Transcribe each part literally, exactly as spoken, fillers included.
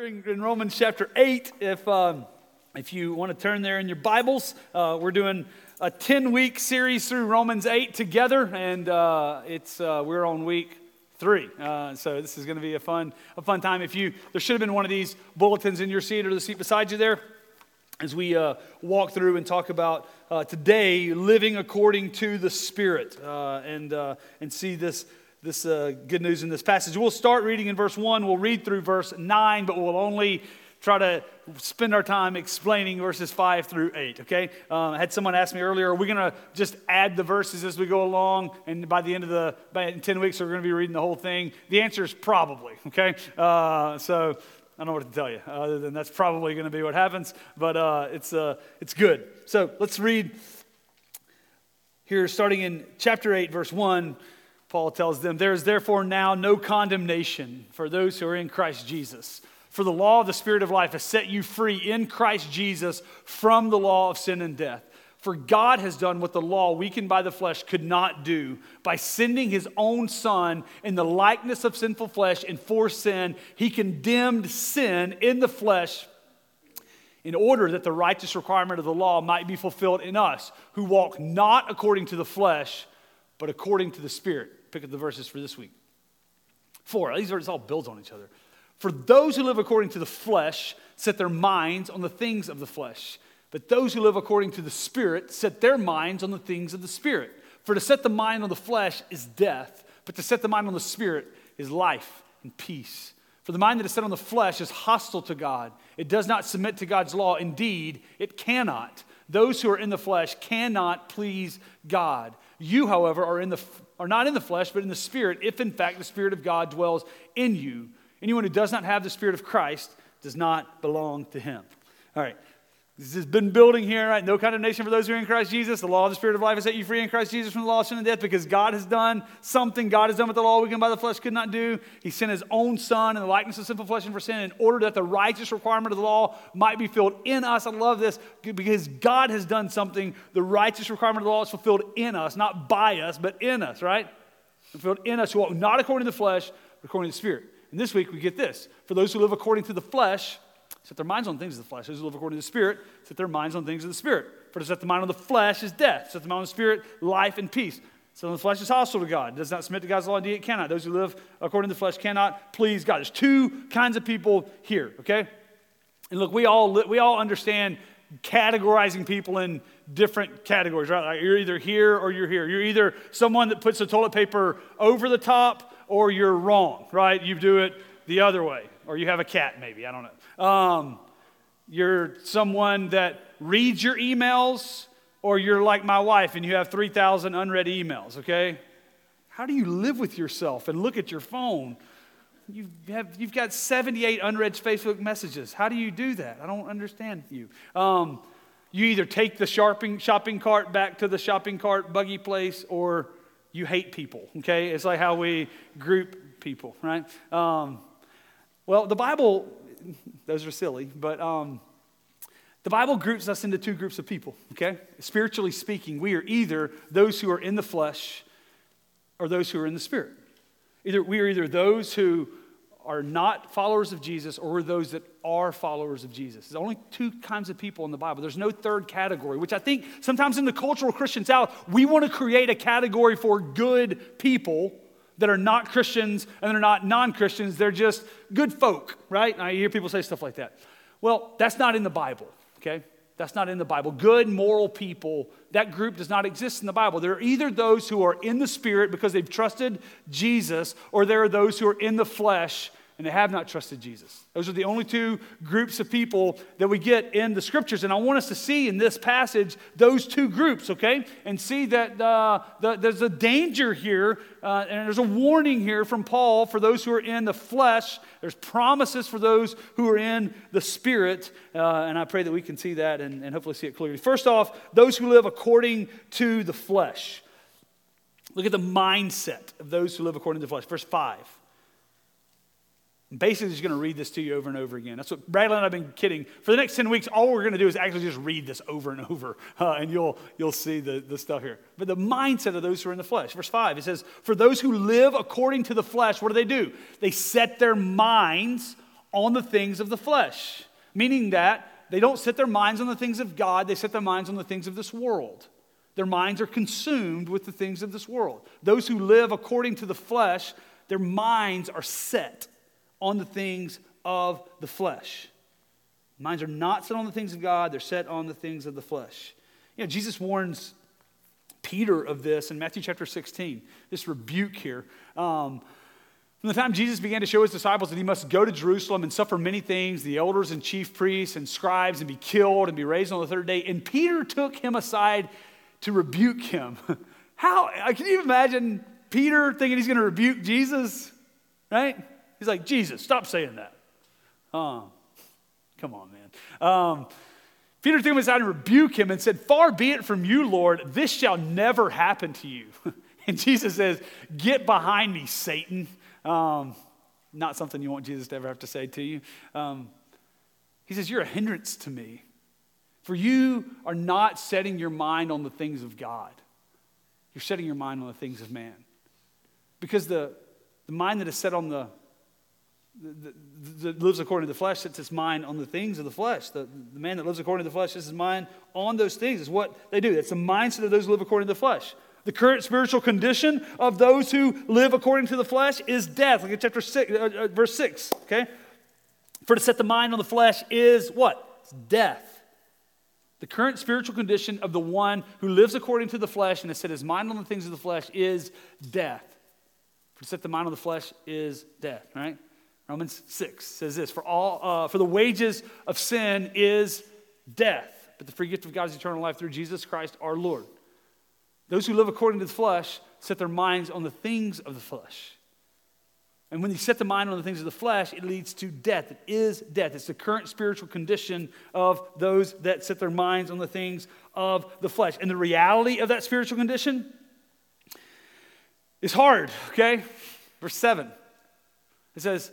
We're in, in Romans chapter eight. If um, if you want to turn there in your Bibles, uh, we're doing a ten-week series through Romans eight together, and uh, it's uh, we're on week three. Uh, so this is going to be a fun a fun time. If you there should have been one of these bulletins in your seat or the seat beside you there, as we uh, walk through and talk about uh, today living according to the Spirit, uh, and uh, and see this. This uh, good news in this passage. We'll start reading in verse one. We'll read through verse nine, but we'll only try to spend our time explaining verses five through eight, okay? Uh, I had someone ask me earlier, are we going to just add the verses as we go along, and by the end of the, by in ten weeks, we're going to be reading the whole thing? The answer is probably, okay? Uh, so I don't know what to tell you, other than that's probably going to be what happens, but uh, it's uh, it's good. So let's read here, starting in chapter eight, verse one. Paul tells them, there is therefore now no condemnation for those who are in Christ Jesus. For the law of the Spirit of life has set you free in Christ Jesus from the law of sin and death. For God has done what the law, weakened by the flesh, could not do. By sending his own Son in the likeness of sinful flesh and for sin, he condemned sin in the flesh in order that the righteous requirement of the law might be fulfilled in us, who walk not according to the flesh, but according to the Spirit. Pick up the verses for this week. Four, these verses all build on each other. For those who live according to the flesh set their minds on the things of the flesh. But those who live according to the Spirit set their minds on the things of the Spirit. For to set the mind on the flesh is death, but to set the mind on the Spirit is life and peace. For the mind that is set on the flesh is hostile to God. It does not submit to God's law. Indeed, it cannot. Those who are in the flesh cannot please God. You, however, are in the are not in the flesh, but in the Spirit, if in fact the Spirit of God dwells in you. Anyone who does not have the Spirit of Christ does not belong to him. All right. This has been building here, right? No condemnation for those who are in Christ Jesus. The law of the Spirit of life has set you free in Christ Jesus from the law of sin and death, because God has done something. God has done what the law weakened by the flesh could not do. He sent his own Son in the likeness of sinful flesh and for sin in order that the righteous requirement of the law might be filled in us. I love this, because God has done something. The righteous requirement of the law is fulfilled in us, not by us, but in us, right? Fulfilled in us who walk not according to the flesh, but according to the Spirit. And this week we get this. For those who live according to the flesh, set their minds on things of the flesh. Those who live according to the Spirit, set their minds on things of the Spirit. For to set the mind on the flesh is death. Set the mind on the Spirit, life and peace. So the flesh is hostile to God. It does not submit to God's law. Indeed, it cannot. Those who live according to the flesh cannot please God. There's two kinds of people here, okay? And look, we all we all understand categorizing people in different categories, right? Like you're either here or you're here. You're either someone that puts the toilet paper over the top, or you're wrong, right? You do it the other way. Or you have a cat, maybe. I don't know. Um, you're someone that reads your emails, or you're like my wife and you have three thousand unread emails, okay? How do you live with yourself and look at your phone? You have, you've got seventy-eight unread Facebook messages. How do you do that? I don't understand you. Um, you either take the shopping, shopping cart back to the shopping cart buggy place, or you hate people, okay? It's like how we group people, right? Um, Well, the Bible, those are silly, but um, the Bible groups us into two groups of people, okay? Spiritually speaking, we are either those who are in the flesh or those who are in the Spirit. Either we are either those who are not followers of Jesus, or we're those that are followers of Jesus. There's only two kinds of people in the Bible. There's no third category, which I think sometimes in the cultural Christian South, we want to create a category for good people that are not Christians and they're not non-Christians. They're just good folk, right? I hear people say stuff like that. Well, that's not in the Bible, okay? That's not in the Bible. Good, moral people, that group does not exist in the Bible. There are either those who are in the Spirit because they've trusted Jesus, or there are those who are in the flesh and they have not trusted Jesus. Those are the only two groups of people that we get in the Scriptures. And I want us to see in this passage those two groups, okay? And see that uh, the, there's a danger here, uh, and there's a warning here from Paul for those who are in the flesh. There's promises for those who are in the Spirit. Uh, and I pray that we can see that and, and hopefully see it clearly. First off, those who live according to the flesh. Look at the mindset of those who live according to the flesh. Verse five. Basically, just going to read this to you over and over again. That's what Bradley and I have been kidding. For the next ten weeks, all we're going to do is actually just read this over and over, uh, and you'll you'll see the, the stuff here. But the mindset of those who are in the flesh. Verse five, it says, for those who live according to the flesh, what do they do? They set their minds on the things of the flesh, meaning that they don't set their minds on the things of God, they set their minds on the things of this world. Their minds are consumed with the things of this world. Those who live according to the flesh, their minds are set on the things of the flesh. Minds are not set on the things of God, they're set on the things of the flesh. You know, Jesus warns Peter of this in Matthew chapter sixteen, this rebuke here. Um, From the time Jesus began to show his disciples that he must go to Jerusalem and suffer many things, the elders and chief priests and scribes, and be killed and be raised on the third day, and Peter took him aside to rebuke him. How, can you imagine Peter thinking he's going to rebuke Jesus, right? He's like, Jesus, stop saying that. Um, come on, man. Um, Peter took him aside and rebuked him and said, far be it from you, Lord, this shall never happen to you. And Jesus says, get behind me, Satan. Um, not something you want Jesus to ever have to say to you. Um, he says, you're a hindrance to me. For you are not setting your mind on the things of God. You're setting your mind on the things of man. Because the, the mind that is set on the, the, the, that lives according to the flesh sets its mind on the things of the flesh. The, the man that lives according to the flesh sets his mind on those things. It's what they do. It's the mindset of those who live according to the flesh. The current spiritual condition of those who live according to the flesh is death. Look at chapter six, uh, verse six, okay? For to set the mind on the flesh is what? It's death. The current spiritual condition of the one who lives according to the flesh and has set his mind on the things of the flesh is death. For to set the mind on the flesh is death, right? Romans six says this, for all, uh, for the wages of sin is death, but the free gift of God is eternal life through Jesus Christ our Lord. Those who live according to the flesh set their minds on the things of the flesh. And when you set the mind on the things of the flesh, it leads to death. It is death. It's the current spiritual condition of those that set their minds on the things of the flesh. And the reality of that spiritual condition is hard, okay? Verse seven. It says,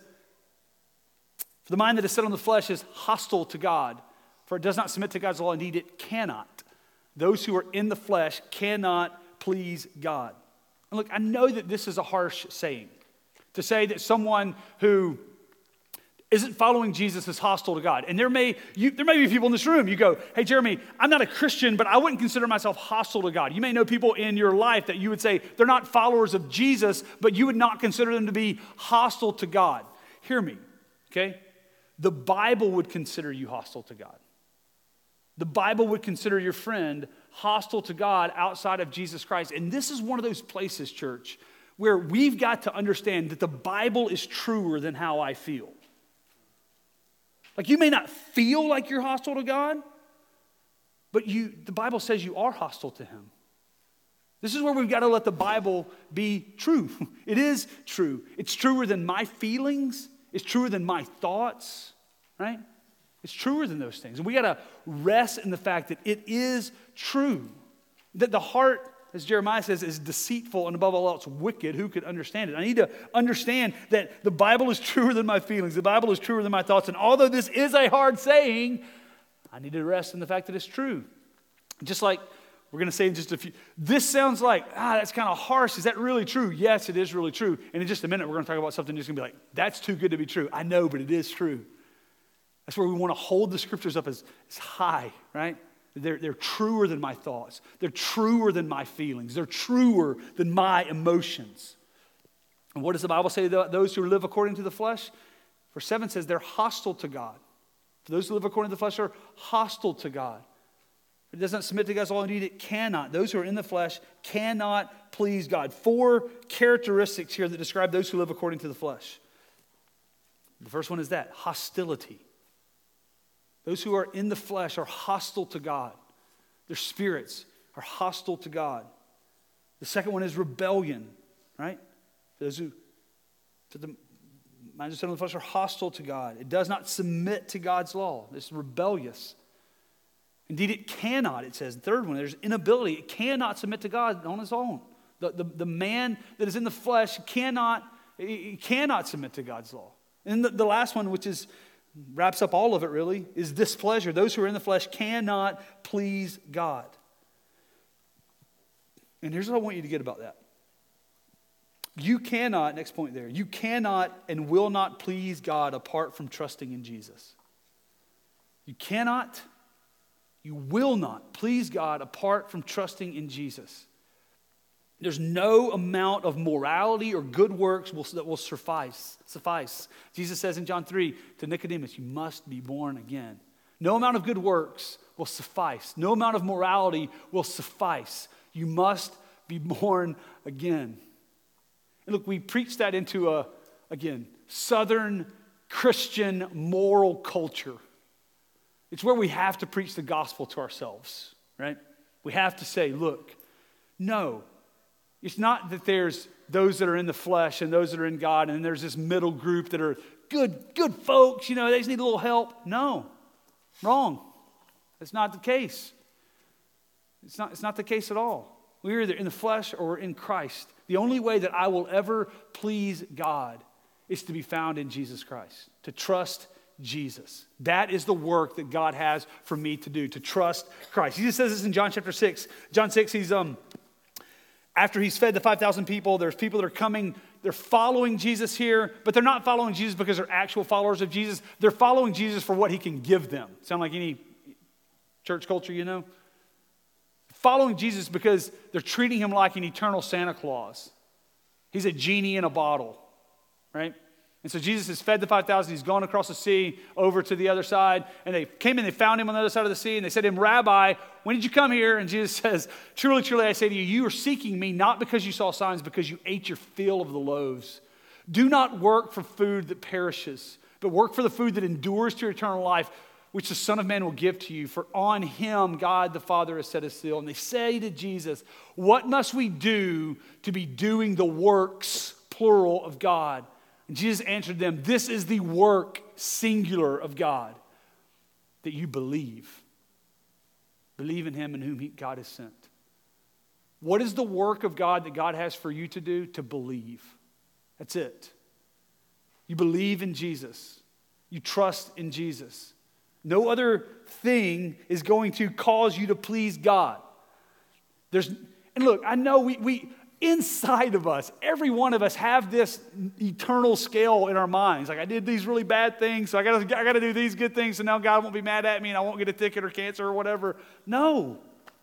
for the mind that is set on the flesh is hostile to God, for it does not submit to God's law. Indeed, it cannot. Those who are in the flesh cannot please God. And look, I know that this is a harsh saying. To say that someone who isn't following Jesus is hostile to God. And there may, you, there may be people in this room, you go, hey, Jeremy, I'm not a Christian, but I wouldn't consider myself hostile to God. You may know people in your life that you would say they're not followers of Jesus, but you would not consider them to be hostile to God. Hear me, okay? The Bible would consider you hostile to God. The Bible would consider your friend hostile to God outside of Jesus Christ. And this is one of those places, church, where we've got to understand that the Bible is truer than how I feel. Like you may not feel like you're hostile to God, but you, the Bible says you are hostile to Him. This is where we've got to let the Bible be true. It is true. It's truer than my feelings. It's truer than my thoughts, right? It's truer than those things. And we got to rest in the fact that it is true. That the heart, as Jeremiah says, is deceitful and above all else wicked. Who could understand it? I need to understand that the Bible is truer than my feelings. The Bible is truer than my thoughts. And although this is a hard saying, I need to rest in the fact that it's true. Just like we're going to say in just a few, this sounds like, ah, that's kind of harsh. Is that really true? Yes, it is really true. And in just a minute, we're going to talk about something that's going to be like, that's too good to be true. I know, but it is true. That's where we want to hold the scriptures up as, as high, right? They're, they're truer than my thoughts. They're truer than my feelings. They're truer than my emotions. And what does the Bible say about those who live according to the flesh? Verse seven says they're hostile to God. For those who live according to the flesh are hostile to God. It doesn't submit to God's law. Indeed, it cannot. Those who are in the flesh cannot please God. Four characteristics here that describe those who live according to the flesh. The first one is that, hostility. Those who are in the flesh are hostile to God. Their spirits are hostile to God. The second one is rebellion, right? Those who, to the minds of sin of the flesh, are hostile to God. It does not submit to God's law. It's rebellious. Indeed, it cannot, it says. The third one, there's inability. It cannot submit to God on its own. The, the, the man that is in the flesh cannot, he cannot submit to God's law. And the, the last one, which is wraps up all of it really, is displeasure. Those who are in the flesh cannot please God. And here's what I want you to get about that. You cannot, next point there, you cannot and will not please God apart from trusting in Jesus. You cannot, you will not please God apart from trusting in Jesus. There's no amount of morality or good works will, that will suffice, suffice. Jesus says in John three to Nicodemus, you must be born again. No amount of good works will suffice. No amount of morality will suffice. You must be born again. And look, we preach that into a, again, Southern Christian moral culture. It's where we have to preach the gospel to ourselves, right? We have to say, look, no, it's not that there's those that are in the flesh and those that are in God, and there's this middle group that are good, good folks, you know, they just need a little help. No, wrong. That's not the case. It's not, it's not the case at all. We're either in the flesh or we're in Christ. The only way that I will ever please God is to be found in Jesus Christ, to trust Jesus. That is the work that God has for me to do, to trust Christ. Jesus says this in John chapter six. John six, he's um after he's fed the five thousand people, there's people that are coming, they're following Jesus here, but they're not following Jesus because they're actual followers of Jesus. They're following Jesus for what he can give them. Sound like any church culture you know? Following Jesus because they're treating him like an eternal Santa Claus. He's a genie in a bottle, right? And so Jesus has fed the five thousand. He's gone across the sea over to the other side. And they came in, they found him on the other side of the sea. And they said to him, Rabbi, when did you come here? And Jesus says, truly, truly, I say to you, you are seeking me not because you saw signs, because you ate your fill of the loaves. Do not work for food that perishes, but work for the food that endures to eternal life, which the Son of Man will give to you. For on him God the Father has set his seal. And they say to Jesus, what must we do to be doing the works, plural, of God? And Jesus answered them, this is the work, singular, of God, that you believe. Believe in him in whom he, God has sent. What is the work of God that God has for you to do? To believe. That's it. You believe in Jesus. You trust in Jesus. No other thing is going to cause you to please God. There's, and look, I know we, we inside of us, every one of us have this eternal scale in our minds. Like, I did these really bad things, so I got I got to do these good things, so now God won't be mad at me and I won't get a ticket or cancer or whatever. No.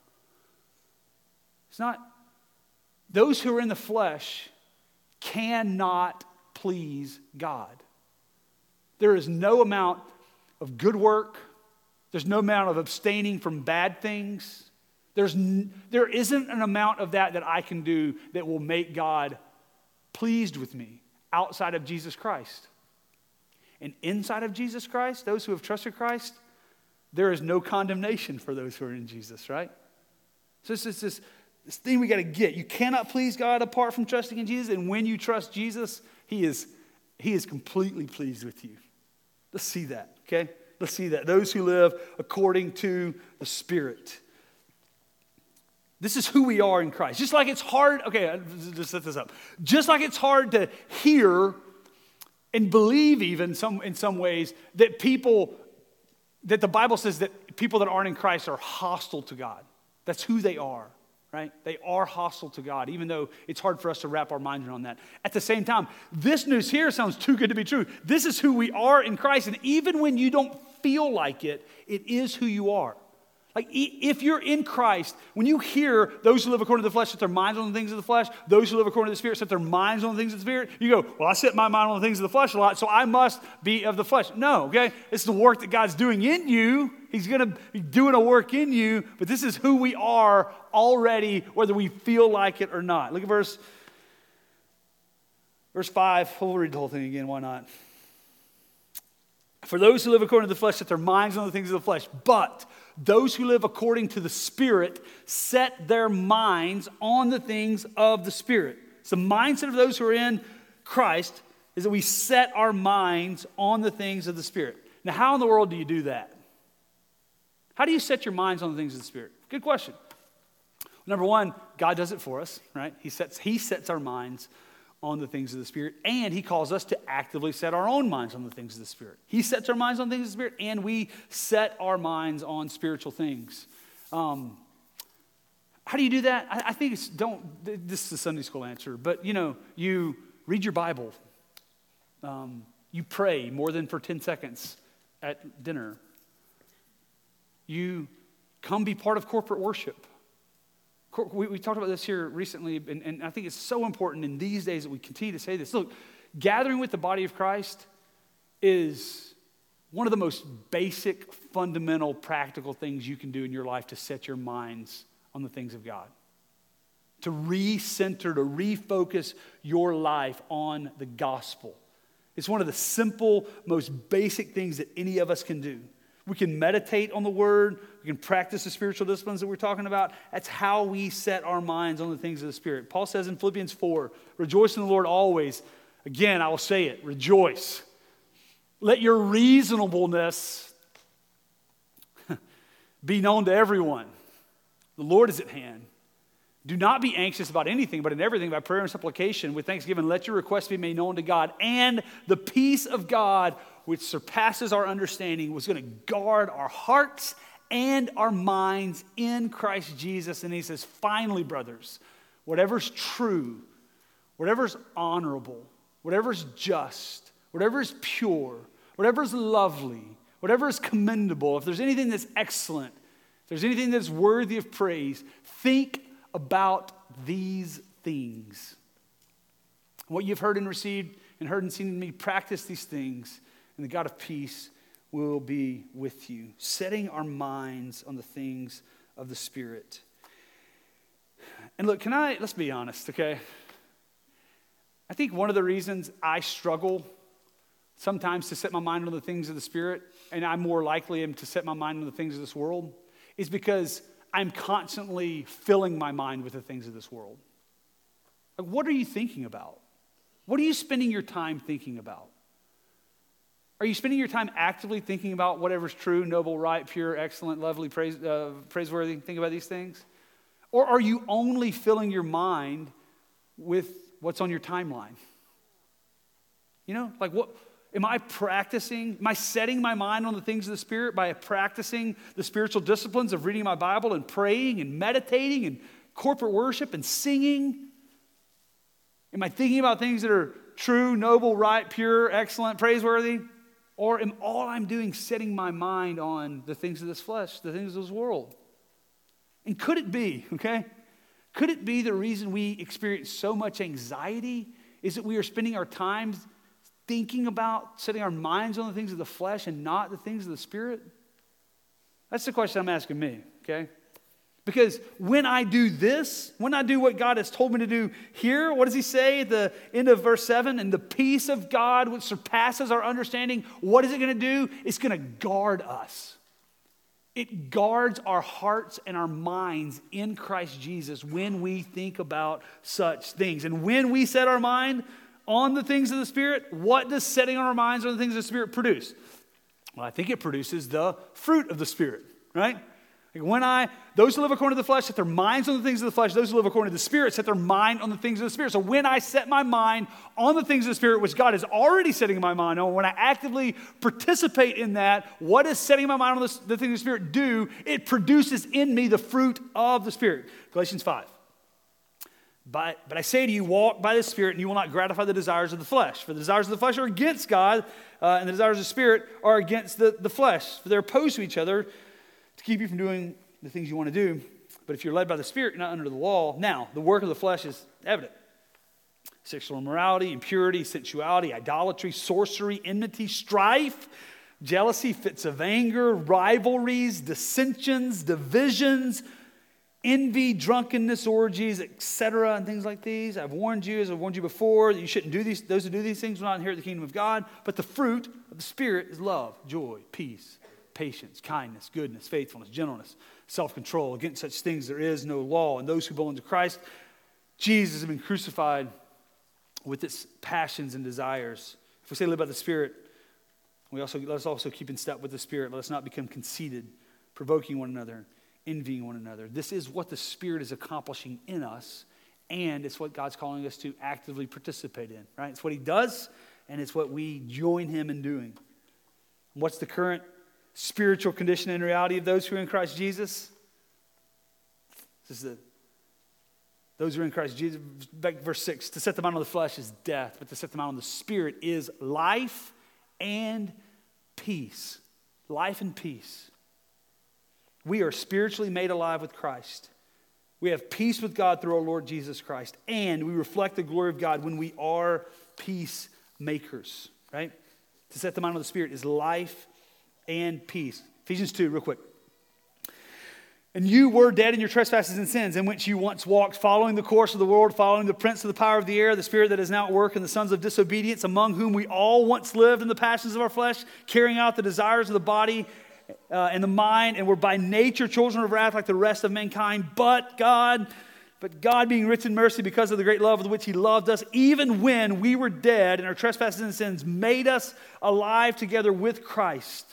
It's not. Those who are in the flesh cannot please God. There is no amount of good work. There's no amount of abstaining from bad things. There's n- there isn't an amount of that that I can do that will make God pleased with me outside of Jesus Christ. And inside of Jesus Christ, those who have trusted Christ, there is no condemnation for those who are in Jesus, right? So it's just this, this thing we got to get. You cannot please God apart from trusting in Jesus. And when you trust Jesus, he is, he is completely pleased with you. Let's see that, okay? Let's see that. Those who live according to the Spirit. This is who we are in Christ. Just like it's hard, okay, just set this up. Just like it's hard to hear and believe even some, in some ways that people, that the Bible says that people that aren't in Christ are hostile to God. That's who they are, right? They are hostile to God, even though it's hard for us to wrap our minds around that. At the same time, this news here sounds too good to be true. This is who we are in Christ, and even when you don't feel like it, it is who you are. Like, if you're in Christ, when you hear those who live according to the flesh set their minds on the things of the flesh, those who live according to the Spirit set their minds on the things of the Spirit, you go, well, I set my mind on the things of the flesh a lot, so I must be of the flesh. No, okay? It's the work that God's doing in you. He's going to be doing a work in you, but this is who we are already, whether we feel like it or not. Look at verse, verse five. We'll read the whole thing again. Why not? For those who live according to the flesh set their minds on the things of the flesh, but those who live according to the Spirit set their minds on the things of the Spirit. So the mindset of those who are in Christ is that we set our minds on the things of the Spirit. Now, how in the world do you do that? How do you set your minds on the things of the Spirit? Good question. Number one, God does it for us, right? He sets, he sets our minds on the things of the Spirit, and he calls us to actively set our own minds on the things of the Spirit. He sets our minds on things of the Spirit, and we set our minds on spiritual things. Um, How do you do that? I, I think it's, don't, this is a Sunday school answer, but you know, you read your Bible. Um, you pray more than for ten seconds at dinner. You come be part of corporate worship. We, we talked about this here recently, and, and I think it's so important in these days that we continue to say this. Look, gathering with the body of Christ is one of the most basic, fundamental, practical things you can do in your life to set your minds on the things of God. To recenter, to refocus your life on the gospel. It's one of the simple, most basic things that any of us can do. We can meditate on the word. We can practice the spiritual disciplines that we're talking about. That's how we set our minds on the things of the Spirit. Paul says in Philippians four, rejoice in the Lord always. Again, I will say it, rejoice. Let your reasonableness be known to everyone. The Lord is at hand. Do not be anxious about anything, but in everything by prayer and supplication with thanksgiving, let your requests be made known to God. And the peace of God, which surpasses our understanding, was going to guard our hearts and our minds in Christ Jesus. And he says, finally, brothers, whatever's true, whatever's honorable, whatever's just, whatever's pure, whatever's lovely, whatever is commendable, if there's anything that's excellent, if there's anything that's worthy of praise, think about these things. What you've heard and received and heard and seen in me, practice these things, and the God of peace will be with you. Setting our minds on the things of the Spirit. And look, can I, let's be honest, okay? I think one of the reasons I struggle sometimes to set my mind on the things of the Spirit, and I more likely am to set my mind on the things of this world, is because I'm constantly filling my mind with the things of this world. Like, what are you thinking about? What are you spending your time thinking about? Are you spending your time actively thinking about whatever's true, noble, right, pure, excellent, lovely, praise, uh, praiseworthy? Think about these things? Or are you only filling your mind with what's on your timeline? You know, like what? Am I practicing, am I setting my mind on the things of the Spirit by practicing the spiritual disciplines of reading my Bible and praying and meditating and corporate worship and singing? Am I thinking about things that are true, noble, right, pure, excellent, praiseworthy? Or am all I'm doing setting my mind on the things of this flesh, the things of this world? And could it be, okay? Could it be the reason we experience so much anxiety is that we are spending our time thinking about setting our minds on the things of the flesh and not the things of the Spirit? That's the question I'm asking me, okay? Because when I do this, when I do what God has told me to do here, what does he say at the end of verse seven? And the peace of God, which surpasses our understanding, what is it going to do? It's going to guard us. It guards our hearts and our minds in Christ Jesus when we think about such things. And when we set our mind on the things of the Spirit, what does setting on our minds on the things of the Spirit produce? Well, I think it produces the fruit of the Spirit, right? Like when I, those who live according to the flesh set their minds on the things of the flesh, those who live according to the Spirit set their mind on the things of the Spirit. So when I set my mind on the things of the Spirit, which God is already setting my mind on, when I actively participate in that, what does setting my mind on the, the things of the Spirit do? It produces in me the fruit of the Spirit. Galatians five. But, but I say to you, walk by the Spirit, and you will not gratify the desires of the flesh. For the desires of the flesh are against God, uh, and the desires of the Spirit are against the, the flesh. For they're opposed to each other to keep you from doing the things you want to do. But if you're led by the Spirit, you're not under the law. Now, the work of the flesh is evident. Sexual immorality, impurity, sensuality, idolatry, sorcery, enmity, strife, jealousy, fits of anger, rivalries, dissensions, divisions, envy, drunkenness, orgies, et cetera, and things like these. I've warned you, as I've warned you before, that you shouldn't do these. Those who do these things will not inherit the kingdom of God. But the fruit of the Spirit is love, joy, peace, patience, kindness, goodness, faithfulness, gentleness, self-control. Against such things there is no law. And those who belong to Christ, Jesus, have been crucified with its passions and desires. If we say live by the Spirit, we also let us also keep in step with the Spirit. Let us not become conceited, provoking one another, envying one another. This is what the Spirit is accomplishing in us, and it's what God's calling us to actively participate in, right? It's what he does, and it's what we join him in doing. What's the current spiritual condition and reality of those who are in Christ Jesus? This is the Those who are in Christ Jesus, back verse six, to set the mind on the flesh is death, but to set the mind on the Spirit is life and peace. Life and peace. We are spiritually made alive with Christ. We have peace with God through our Lord Jesus Christ, and we reflect the glory of God when we are peacemakers, right? To set the mind on the Spirit is life and peace. Ephesians two, real quick. And you were dead in your trespasses and sins, in which you once walked, following the course of the world, following the prince of the power of the air, the spirit that is now at work in the sons of disobedience, among whom we all once lived in the passions of our flesh, carrying out the desires of the body uh, and the mind, and were by nature children of wrath like the rest of mankind. But God, but God being rich in mercy because of the great love with which he loved us, even when we were dead in our trespasses and sins, made us alive together with Christ.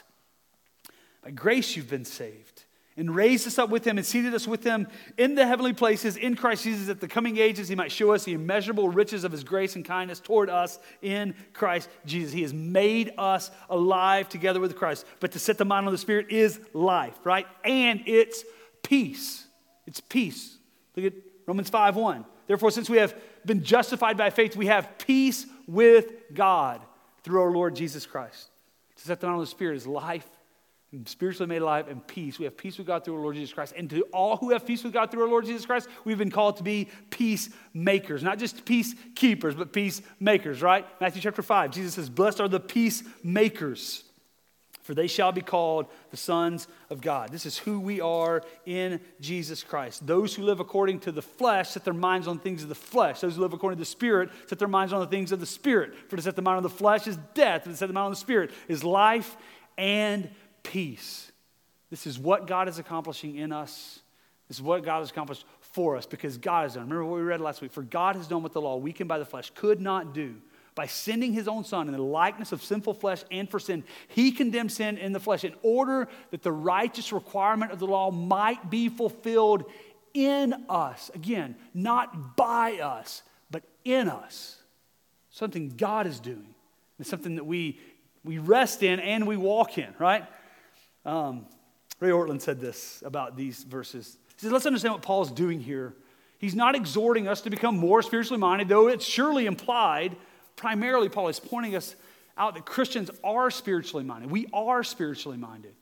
By grace you've been saved, and raised us up with him and seated us with him in the heavenly places in Christ Jesus, at the coming ages he might show us the immeasurable riches of his grace and kindness toward us in Christ Jesus. He has made us alive together with Christ. But to set the mind on the Spirit is life, right? And it's peace. It's peace. Look at Romans five one. Therefore, since we have been justified by faith, we have peace with God through our Lord Jesus Christ. To set the mind on the Spirit is life, spiritually made alive, and peace. We have peace with God through our Lord Jesus Christ. And to all who have peace with God through our Lord Jesus Christ, we've been called to be peacemakers. Not just peacekeepers, but peacemakers, right? Matthew chapter five, Jesus says, blessed are the peacemakers, for they shall be called the sons of God. This is who we are in Jesus Christ. Those who live according to the flesh set their minds on things of the flesh. Those who live according to the Spirit set their minds on the things of the Spirit. For to set the mind on the flesh is death, and to set the mind on the Spirit is life and peace. This is what God is accomplishing in us. This is what God has accomplished for us because God has done. Remember what we read last week? For God has done what the law, weakened by the flesh, could not do. By sending his own Son in the likeness of sinful flesh and for sin, he condemned sin in the flesh in order that the righteous requirement of the law might be fulfilled in us. Again, not by us, but in us. Something God is doing. It's something that we, we rest in and we walk in, right? Um, Ray Ortlund said this about these verses. He said, let's understand what Paul's doing here. He's not exhorting us to become more spiritually minded, though it's surely implied. Primarily, Paul is pointing us out that Christians are spiritually minded. We are spiritually minded.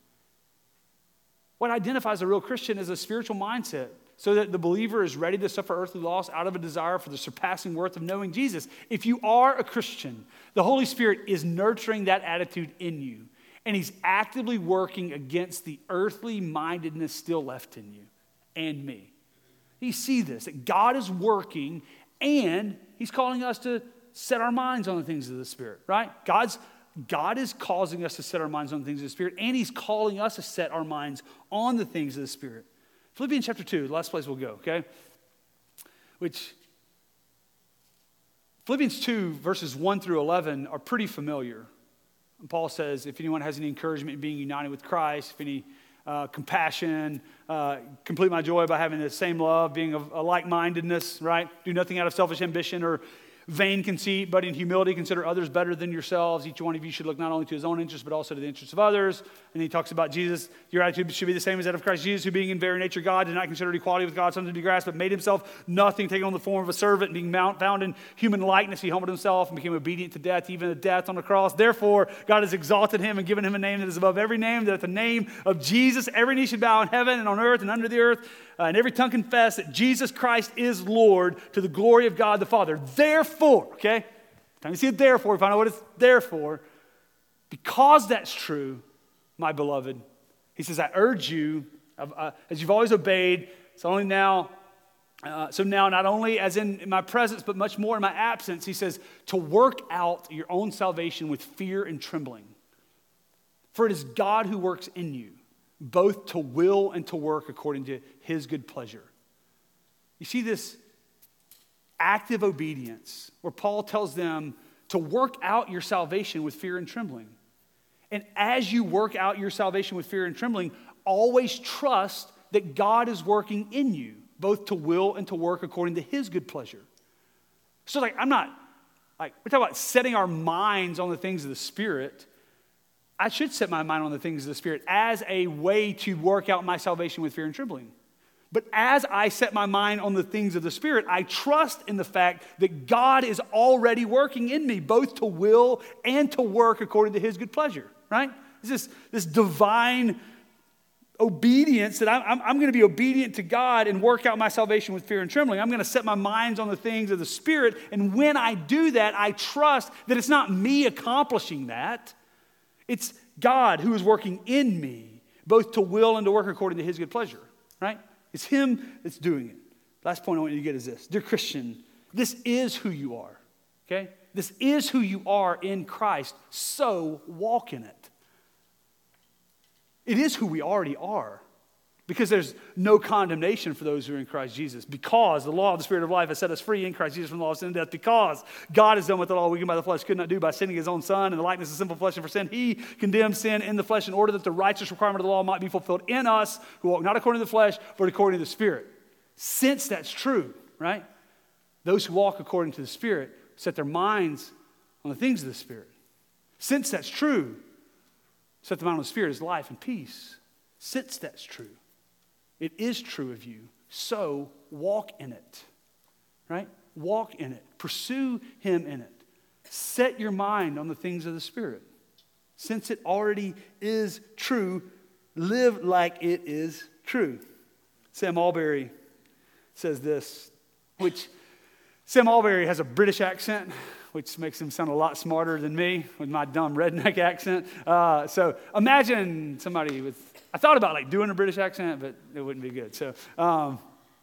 What identifies a real Christian is a spiritual mindset, so that the believer is ready to suffer earthly loss out of a desire for the surpassing worth of knowing Jesus. If you are a Christian, the Holy Spirit is nurturing that attitude in you. And he's actively working against the earthly mindedness still left in you and me. You see this, that God is working and he's calling us to set our minds on the things of the Spirit, right? God's, God is causing us to set our minds on the things of the Spirit, and he's calling us to set our minds on the things of the Spirit. Philippians chapter two, the last place we'll go, okay? Which, Philippians two, verses one through eleven are pretty familiar. And Paul says, if anyone has any encouragement in being united with Christ, if any uh, compassion, uh, complete my joy by having the same love, being of a like-mindedness, right? Do nothing out of selfish ambition or vain conceit, but in humility consider others better than yourselves. Each one of you should look not only to his own interests, but also to the interests of others. And he talks about Jesus. Your attitude should be the same as that of Christ Jesus, who being in very nature God, did not consider equality with God something to be grasped, but made himself nothing, taking on the form of a servant, and being found in human likeness, he humbled himself and became obedient to death, even the death on the cross. Therefore, God has exalted him and given him a name that is above every name, that at the name of Jesus, every knee should bow in heaven and on earth and under the earth, uh, and every tongue confess that Jesus Christ is Lord, to the glory of God the Father. Therefore, okay? Time you see it therefore, find out what it's there for. Because that's true, my beloved, he says, I urge you, uh, as you've always obeyed, so only now, uh, so now not only as in, in my presence, but much more in my absence, he says, to work out your own salvation with fear and trembling. For it is God who works in you, both to will and to work according to his good pleasure. You see this active obedience where Paul tells them to work out your salvation with fear and trembling. And as you work out your salvation with fear and trembling, always trust that God is working in you, both to will and to work according to his good pleasure. So like, I'm not, like, we're talking about setting our minds on the things of the Spirit. I should set my mind on the things of the Spirit as a way to work out my salvation with fear and trembling. But as I set my mind on the things of the Spirit, I trust in the fact that God is already working in me, both to will and to work according to his good pleasure, right? It's this, this divine obedience that I'm, I'm going to be obedient to God and work out my salvation with fear and trembling. I'm going to set my minds on the things of the Spirit. And when I do that, I trust that it's not me accomplishing that. It's God who is working in me, both to will and to work according to his good pleasure, right? It's him that's doing it. Last point I want you to get is this. Dear Christian, this is who you are, okay? This is who you are in Christ, so walk in it. It is who we already are, because there's no condemnation for those who are in Christ Jesus, because the law of the Spirit of life has set us free in Christ Jesus from the law of sin and death, because God has done what the law weakened by the flesh could not do by sending his own Son in the likeness of sinful flesh, and for sin he condemned sin in the flesh in order that the righteous requirement of the law might be fulfilled in us who walk not according to the flesh but according to the Spirit. Since that's true, right? Those who walk according to the Spirit set their minds on the things of the Spirit. Since that's true, set the mind on the Spirit is life and peace. Since that's true, it is true of you, so walk in it, right? Walk in it. Pursue him in it. Set your mind on the things of the Spirit. Since it already is true, live like it is true. Sam Alberry says this, which Sam Alberry has a British accent, which makes him sound a lot smarter than me with my dumb redneck accent. Uh, so imagine somebody with, I thought about like doing a British accent, but it wouldn't be good. So um,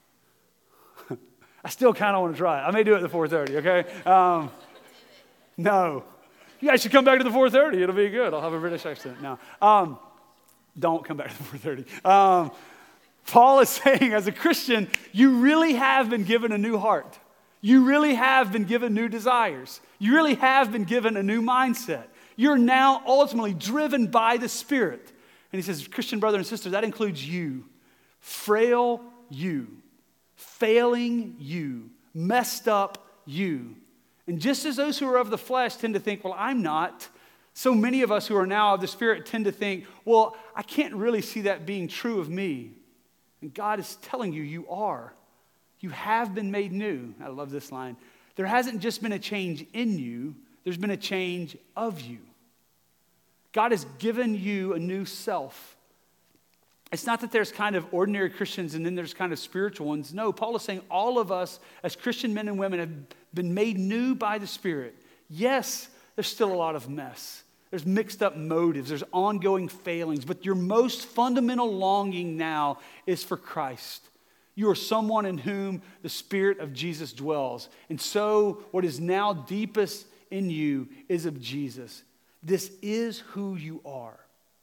I still kind of want to try it. I may do it at the four thirty, okay? Um, no. You guys should come back to the four thirty. It'll be good. I'll have a British accent. No. Um, don't come back to the four thirty. Um, Paul is saying, as a Christian, you really have been given a new heart. You really have been given new desires. You really have been given a new mindset. You're now ultimately driven by the Spirit. And he says, Christian brother and sister, that includes you. Frail you. Failing you. Messed up you. And just as those who are of the flesh tend to think, well, I'm not, so many of us who are now of the Spirit tend to think, well, I can't really see that being true of me. And God is telling you, you are. You have been made new. I love this line. There hasn't just been a change in you, there's been a change of you. God has given you a new self. It's not that there's kind of ordinary Christians and then there's kind of spiritual ones. No, Paul is saying all of us as Christian men and women have been made new by the Spirit. Yes, there's still a lot of mess. There's mixed up motives. There's ongoing failings. But your most fundamental longing now is for Christ. You are someone in whom the Spirit of Jesus dwells. And so what is now deepest in you is of Jesus. This is who you are.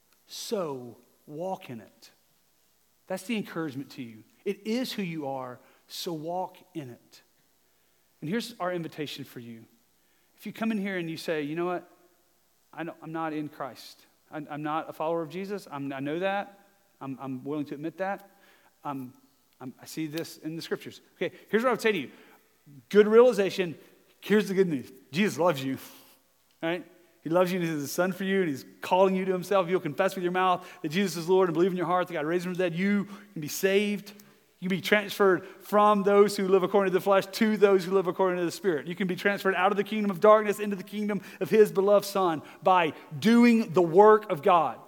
So walk in it. That's the encouragement to you. It is who you are, so walk in it. And here's our invitation for you. If you come in here and you say, you know what, I don't, I'm not in Christ. I, I'm not a follower of Jesus. I'm, I know that. I'm, I'm willing to admit that. I'm I'm, I see this in the scriptures. Okay, here's what I would say to you. Good realization. Here's the good news. Jesus loves you, right? He loves you and he's a son for you and he's calling you to himself. If you'll confess with your mouth that Jesus is Lord and believe in your heart that God raised him from the dead, you can be saved. You can be transferred from those who live according to the flesh to those who live according to the Spirit. You can be transferred out of the kingdom of darkness into the kingdom of his beloved Son by doing the work of God.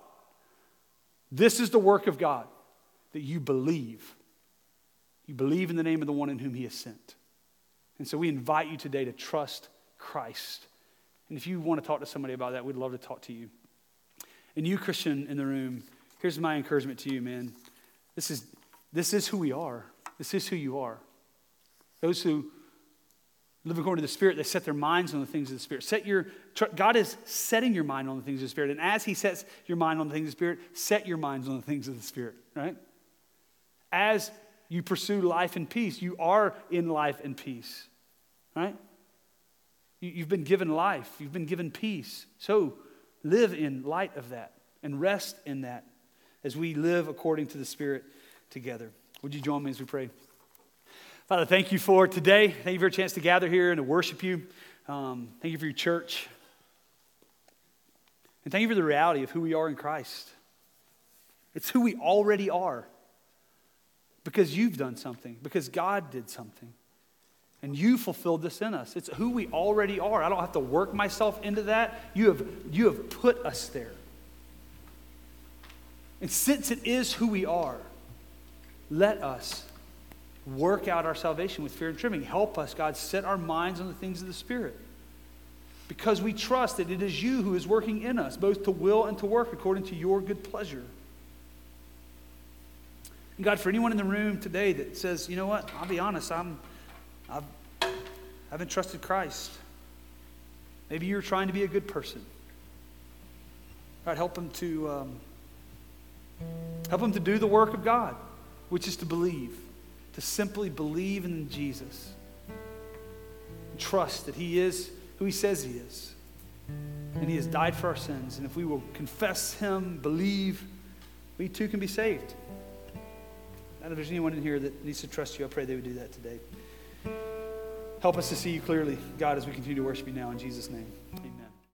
This is the work of God, that you believe. You believe in the name of the one in whom he has sent. And so we invite you today to trust Christ. And if you want to talk to somebody about that, we'd love to talk to you. And you, Christian in the room, here's my encouragement to you, man. This is, this is who we are. This is who you are. Those who live according to the Spirit, they set their minds on the things of the Spirit. Set your God is setting your mind on the things of the Spirit. And as he sets your mind on the things of the Spirit, set your minds on the things of the Spirit, right? As you pursue life and peace, you are in life and peace, right? You, you've been given life. You've been given peace. So live in light of that and rest in that as we live according to the Spirit together. Would you join me as we pray? Father, thank you for today. Thank you for a chance to gather here and to worship you. Um, thank you for your church. And thank you for the reality of who we are in Christ. It's who we already are. because you've done something, because God did something. And you fulfilled this in us. It's who we already are. I don't have to work myself into that. You have, you have put us there. And since it is who we are, let us work out our salvation with fear and trembling. Help us, God, set our minds on the things of the Spirit. Because we trust that it is you who is working in us, both to will and to work according to your good pleasure. And God, for anyone in the room today that says, you know what, I'll be honest, I'm, I've, I haven't trusted Christ. Maybe you're trying to be a good person. God, help them to, um, help them to do the work of God, which is to believe, to simply believe in Jesus. Trust that he is who he says he is. And he has died for our sins. And if we will confess him, believe, we too can be saved. And if there's anyone in here that needs to trust you, I pray they would do that today. Help us to see you clearly, God, as we continue to worship you now in Jesus' name.